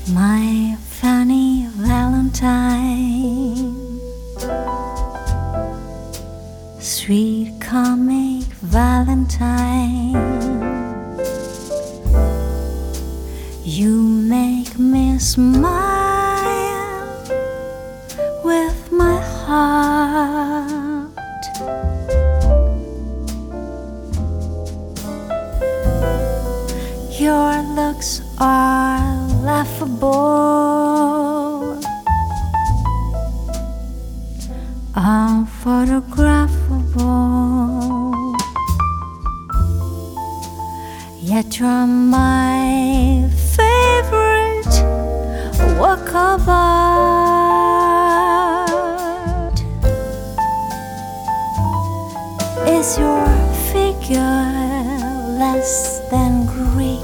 My funny Valentine, sweet comic Valentine, you make me smile with my heart. Your looks are laughable, unphotographable, yet you're my favorite work of art. Is your figure less than Greek?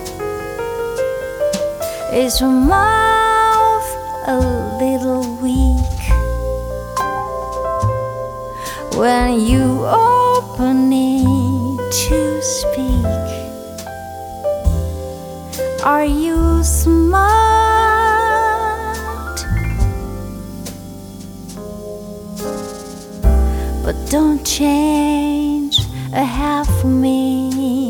Is your mouth a little weak when you open it to speak? Are you smart? But don't change a half of me.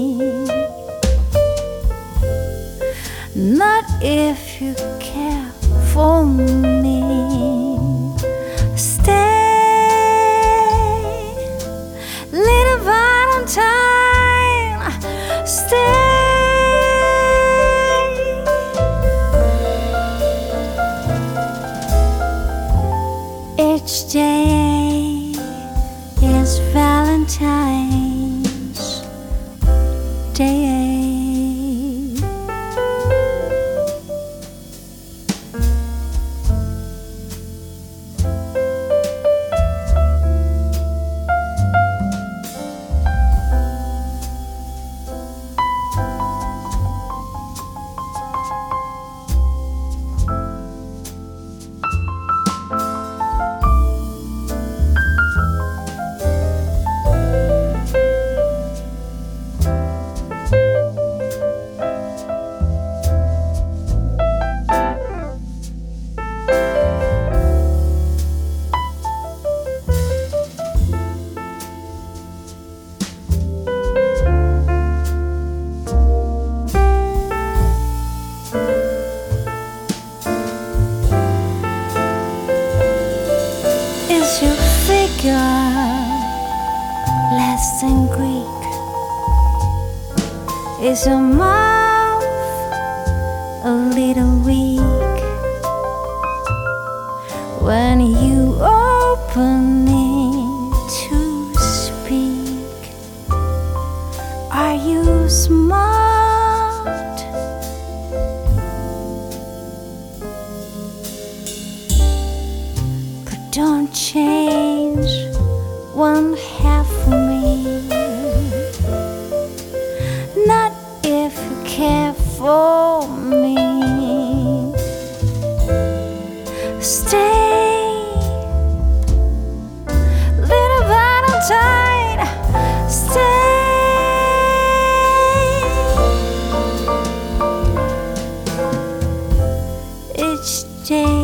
Not if you care for me. Stay, little Valentine, stay. Each day is Valentine's Day. Is your figure less than Greek? Is your mouth a little weak when you open it to speak? Are you smart? But don't change one half of me. Not if you care for me. Stay, little Valentine, stay. Each day